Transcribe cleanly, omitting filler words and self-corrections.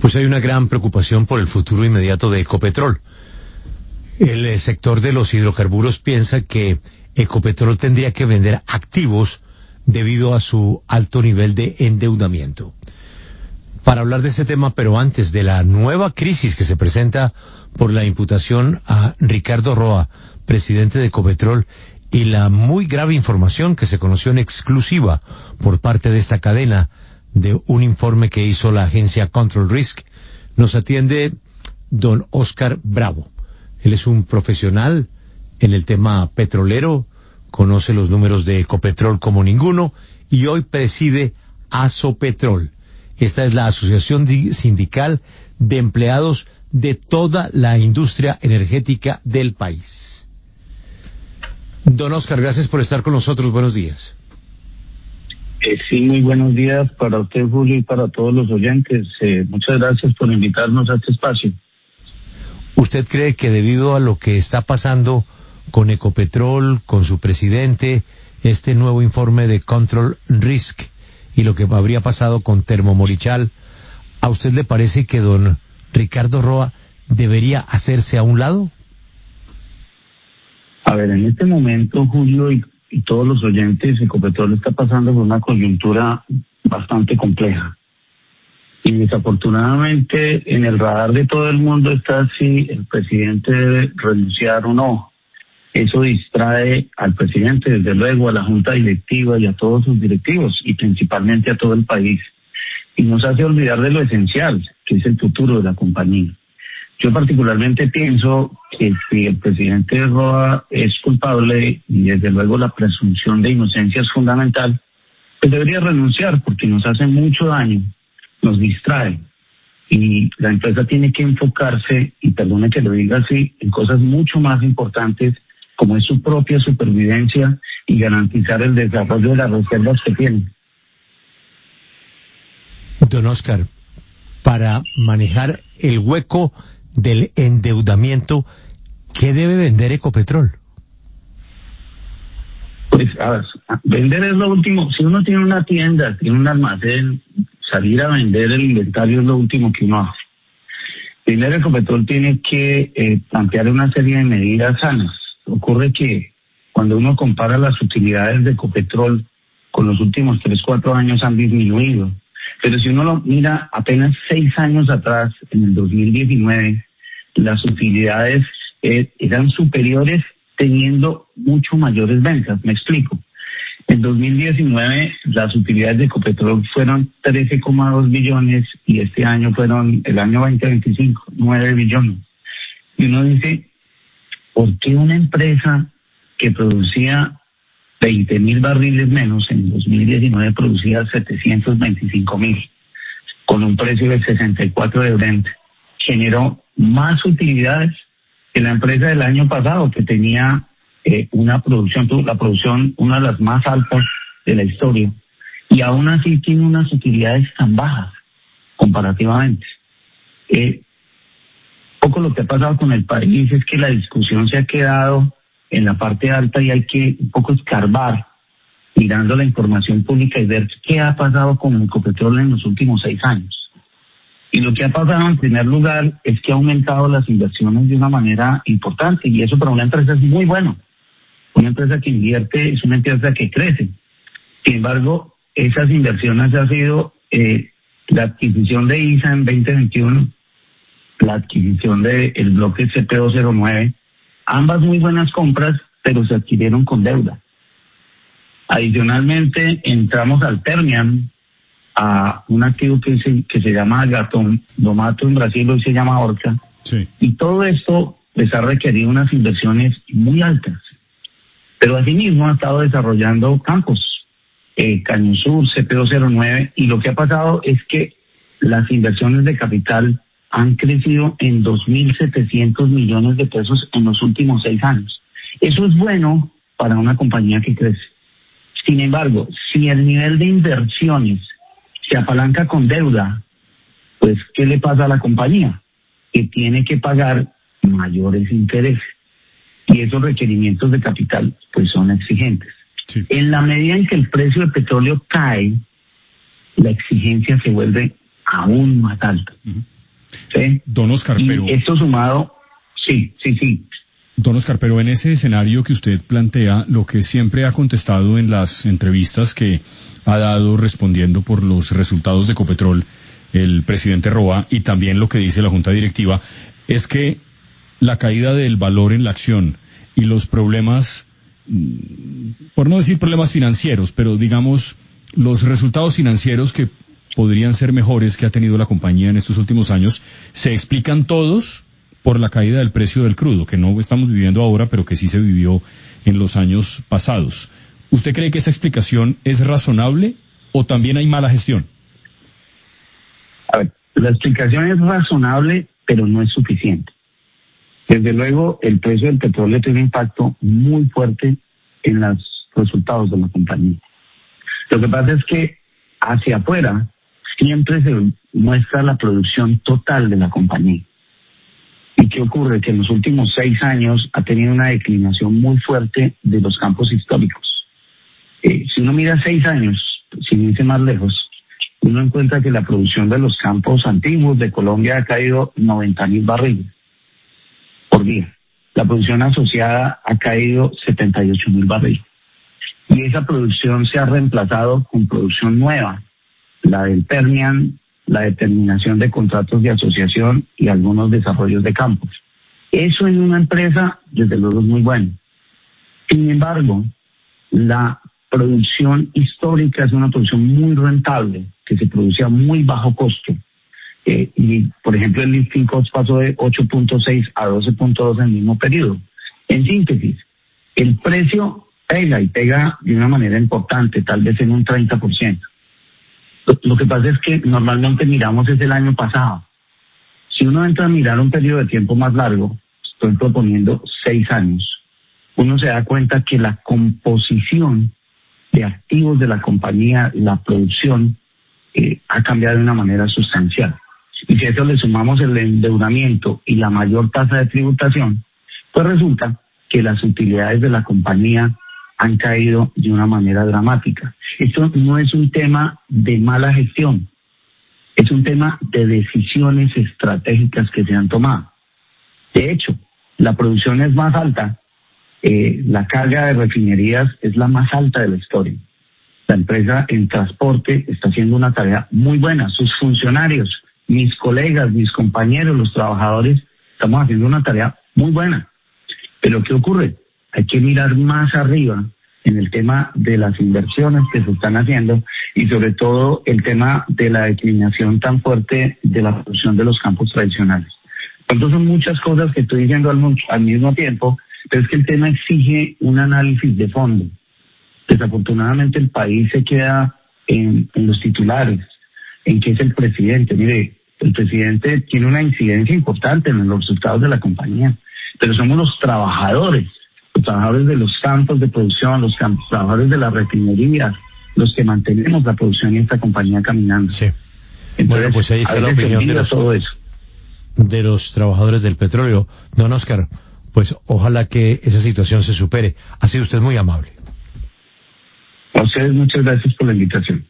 Pues hay una gran preocupación por el futuro inmediato de Ecopetrol. El sector de los hidrocarburos piensa que Ecopetrol tendría que vender activos debido a su alto nivel de endeudamiento. Para hablar de este tema, pero antes de la nueva crisis que se presenta por la imputación a Ricardo Roa, presidente de Ecopetrol, y la muy grave información que se conoció en exclusiva por parte de esta cadena de un informe que hizo la agencia Control Risk, nos atiende don Oscar Bravo. Él es un profesional en el tema petrolero, conoce los números de Ecopetrol como ninguno y hoy preside Asopetrol. Esta es la Asociación Sindical de Empleados de toda la industria energética del país. Don Oscar, gracias por estar con nosotros. Buenos días. Sí, muy buenos días para usted, Julio, y para todos los oyentes. Muchas gracias por invitarnos a este espacio. ¿Usted cree que debido a lo que está pasando con Ecopetrol, con su presidente, este nuevo informe de Control Risk y lo que habría pasado con Termomorichal, a usted le parece que don Ricardo Roa debería hacerse a un lado? A ver, en este momento, Julio y todos los oyentes, Ecopetrol está pasando por una coyuntura bastante compleja. Y desafortunadamente en el radar de todo el mundo está si el presidente debe renunciar o no. Eso distrae al presidente, desde luego, a la junta directiva y a todos sus directivos, y principalmente a todo el país. Y nos hace olvidar de lo esencial, que es el futuro de la compañía. Yo particularmente pienso que si el presidente Roa es culpable, y desde luego la presunción de inocencia es fundamental, pues debería renunciar porque nos hace mucho daño, nos distrae. Y la empresa tiene que enfocarse, y perdone que lo diga así, en cosas mucho más importantes, como es su propia supervivencia y garantizar el desarrollo de las reservas que tiene. Don Oscar, para manejar el hueco del endeudamiento, ¿qué debe vender Ecopetrol? Pues, a ver, vender es lo último. Si uno tiene una tienda, tiene un almacén, salir a vender el inventario es lo último que uno hace. Primero, Ecopetrol tiene que plantear una serie de medidas sanas. Ocurre que cuando uno compara las utilidades de Ecopetrol con los últimos 3-4 años han disminuido. Pero si uno lo mira apenas 6 años atrás, en el 2019, las utilidades eran superiores teniendo mucho mayores ventas. Me explico. En 2019 las utilidades de Ecopetrol fueron 13,2 billones y este año fueron, el año 2025, 9 billones. Y uno dice, ¿por qué una empresa que producía 20,000 barriles menos en 2019 producía 725,000 con un precio de 64 de Brent? Generó más utilidades que la empresa del año pasado, que tenía una producción, una de las más altas de la historia, y aún así tiene unas utilidades tan bajas comparativamente. Poco lo que ha pasado con el país es que la discusión se ha quedado en la parte alta y hay que un poco escarbar mirando la información pública y ver qué ha pasado con Ecopetrol en los últimos 6 años. Y lo que ha pasado en primer lugar es que ha aumentado las inversiones de una manera importante, y eso para una empresa es muy bueno. Una empresa que invierte es una empresa que crece. Sin embargo, esas inversiones han sido la adquisición de ISA en 2021, la adquisición del bloque CP209, ambas muy buenas compras, pero se adquirieron con deuda. Adicionalmente, entramos al Permian, a un activo que se llama Gatomato en Brasil, hoy se llama Orca. Sí. Y todo esto les ha requerido unas inversiones muy altas. Pero asimismo ha estado desarrollando campos, Caño Sur, CP209, y lo que ha pasado es que las inversiones de capital han crecido en 2.700 millones de pesos en los últimos 6 años. Eso es bueno para una compañía que crece. Sin embargo, si el nivel de inversiones se apalanca con deuda, pues ¿qué le pasa a la compañía? Que tiene que pagar mayores intereses. Y esos requerimientos de capital pues son exigentes. Sí. En la medida en que el precio del petróleo cae, la exigencia se vuelve aún más alta. Uh-huh. ¿sí? Don Oscar, Y pero... esto sumado, sí. Don Oscar, pero en ese escenario que usted plantea, lo que siempre ha contestado en las entrevistas que ha dado respondiendo por los resultados de Ecopetrol el presidente Roa, y también lo que dice la Junta Directiva, es que la caída del valor en la acción y los problemas, por no decir problemas financieros, pero digamos los resultados financieros que podrían ser mejores que ha tenido la compañía en estos últimos años, se explican todos por la caída del precio del crudo, que no estamos viviendo ahora, pero que sí se vivió en los años pasados. ¿Usted cree que esa explicación es razonable o también hay mala gestión? A ver, la explicación es razonable, pero no es suficiente. Desde luego, el precio del petróleo tiene un impacto muy fuerte en los resultados de la compañía. Lo que pasa es que hacia afuera siempre se muestra la producción total de la compañía. ¿Y qué ocurre? Que en los últimos 6 años ha tenido una declinación muy fuerte de los campos históricos. Si uno mira 6 años, sin irse más lejos, uno encuentra que la producción de los campos antiguos de Colombia ha caído 90.000 barriles por día. La producción asociada ha caído 78.000 barriles. Y esa producción se ha reemplazado con producción nueva, la del Permian, la determinación de contratos de asociación y algunos desarrollos de campos. Eso en una empresa, desde luego, es muy bueno. Sin embargo, la producción histórica es una producción muy rentable, que se produce a muy bajo costo. Y, por ejemplo, el lifting cost pasó de 8.6 a 12.2 en el mismo periodo. En síntesis, el precio pega de una manera importante, tal vez en un 30%. Lo que pasa es que normalmente miramos es el año pasado. Si uno entra a mirar un periodo de tiempo más largo, estoy proponiendo 6 años, uno se da cuenta que la composición de activos de la compañía, la producción, ha cambiado de una manera sustancial. Y si a eso le sumamos el endeudamiento y la mayor tasa de tributación, pues resulta que las utilidades de la compañía han caído de una manera dramática. Esto no es un tema de mala gestión, es un tema de decisiones estratégicas que se han tomado. De hecho, la producción es más alta, la carga de refinerías es la más alta de la historia. La empresa en transporte está haciendo una tarea muy buena. Sus funcionarios, mis colegas, mis compañeros, los trabajadores, estamos haciendo una tarea muy buena. Pero ¿qué ocurre? Hay que mirar más arriba en el tema de las inversiones que se están haciendo y sobre todo el tema de la declinación tan fuerte de la producción de los campos tradicionales. Entonces son muchas cosas que estoy diciendo al mismo tiempo, pero es que el tema exige un análisis de fondo. Desafortunadamente el país se queda en los titulares, en qué es el presidente. Mire, el presidente tiene una incidencia importante en los resultados de la compañía, pero somos los trabajadores de los campos de producción, trabajadores de la refinería, los que mantenemos la producción y esta compañía caminando. Sí. Entonces, bueno, pues ahí está la opinión de los trabajadores del petróleo. Don Oscar, pues ojalá que esa situación se supere. Ha sido usted muy amable. A ustedes muchas gracias por la invitación.